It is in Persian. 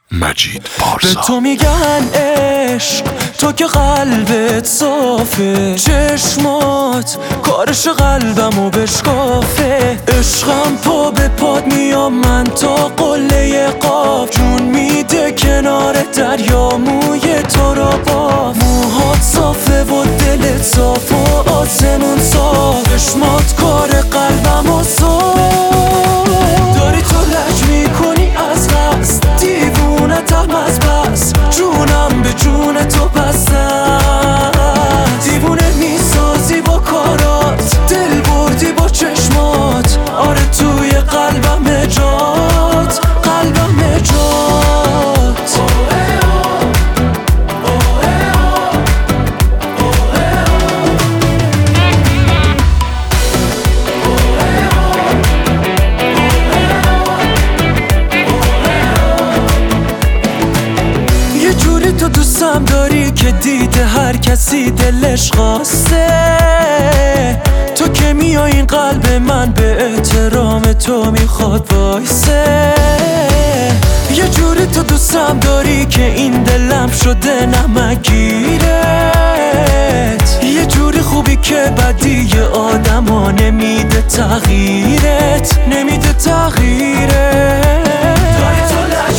مجید پارسا. به تو میگن عشق، تو که قلبت صافه، چشمات کارش قلبمو بشکافه. عشقم پا به پاد میام من تا قله قاف، جون میده کنار دریا موی تو را باف. موهات صافه و دلت صاف و آسمون صاف، چشمات کار قلبمو صاف. داری تو لج میکنی از قصد، دیوونتم از بس، جونم به جون تو بستم. دیوونه میسازی با کارات، دل بردی با چشمات، آره توی قلبم جات، قلبم جات. یه جوری تو دوستم داری که دیده هر کسی دلش خواسته. تو که میای این قلب من به احترام تو میخواد وایسه. یه جوری تو دوستم داری که این دلم شده نمکگیرت. یه جوری خوبی که بدی آدما نمیده تغییرت، نمیده تغییرت. داری تو